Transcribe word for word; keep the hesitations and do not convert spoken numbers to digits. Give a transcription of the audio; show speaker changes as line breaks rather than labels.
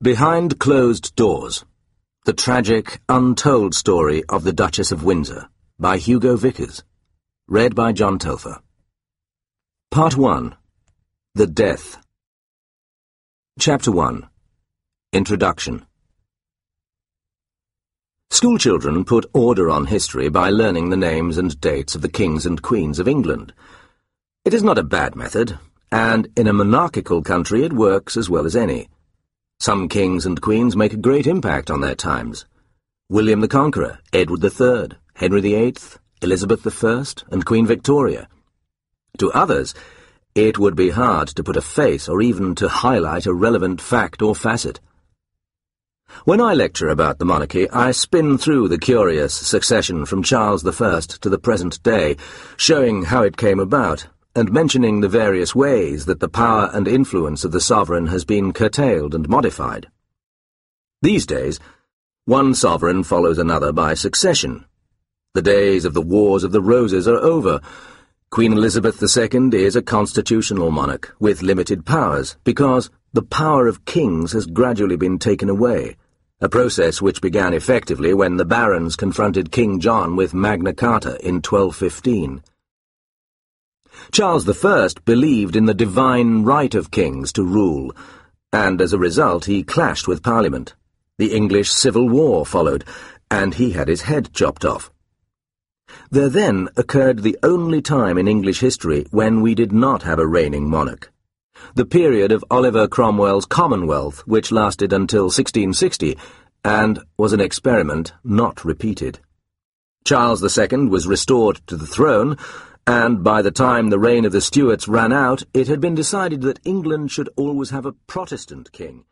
Behind Closed Doors, The Tragic, Untold Story of the Duchess of Windsor, by Hugo Vickers. Read by John Telfer. Part one. The Death. Chapter one. Introduction. Schoolchildren put order on history by learning the names and dates of the kings and queens of England. It is not a bad method, and in a monarchical country it works as well as any. Some kings and queens make a great impact on their times. William the Conqueror, Edward the Third, Henry the Eighth, Elizabeth the First, and Queen Victoria. To others, it would be hard to put a face or even to highlight a relevant fact or facet. When I lecture about the monarchy, I spin through the curious succession from Charles the First to the present day, showing how it came about, and mentioning the various ways that the power and influence of the sovereign has been curtailed and modified. These days, one sovereign follows another by succession. The days of the Wars of the Roses are over. Queen Elizabeth the Second is a constitutional monarch with limited powers because the power of kings has gradually been taken away, a process which began effectively when the barons confronted King John with Magna Carta in twelve fifteen. Charles the First believed in the divine right of kings to rule, and as a result he clashed with Parliament. The English Civil War followed, and he had his head chopped off. There then occurred the only time in English history when we did not have a reigning monarch. The period of Oliver Cromwell's Commonwealth, which lasted until sixteen sixty, and was an experiment not repeated. Charles the Second was restored to the throne, and by the time the reign of the Stuarts ran out, it had been decided that England should always have a Protestant king.